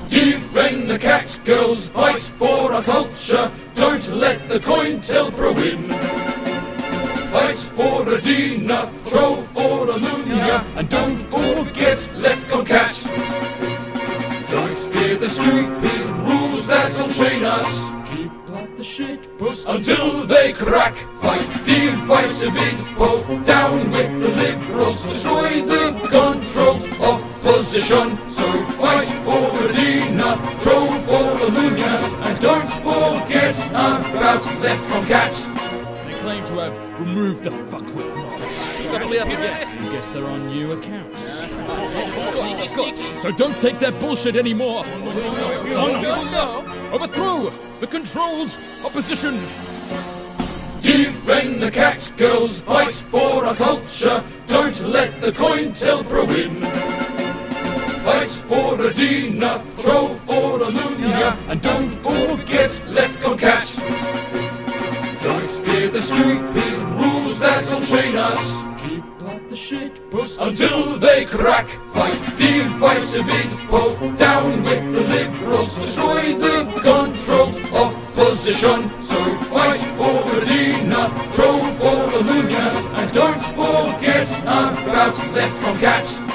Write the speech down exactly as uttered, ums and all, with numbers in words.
Defend the cat, girls, fight for our culture. Don't let the COINTELPRO win. Fight for Adina, troll for Alunia, and don't forget LeftConCat. Don't fear the stupid rules that unchain us. Keep up the shit post until they crack. Fight divisive idpo, down with the liberals. Destroy the controlled opposition. So fight for Adina, troll for Alunia, and don't forget about LeftConCat. Claim to have removed the fuckwit knots. Suddenly up again. I guess they're on new accounts. So don't take their bullshit anymore. Overthrow the controlled opposition. Defend the cat, girls, fight for our culture. Don't let the COINTELPRO win. Fight for Adina, troll for Alunia, and don't forget LeftConCat. Don't fear the stupid rules that unchain us. Keep up the shit post until they crack. Fight divisive idpo, down with the liberals. Destroy the controlled opposition. So fight for Adina, troll for Alunia, and don't forget about LeftConCat.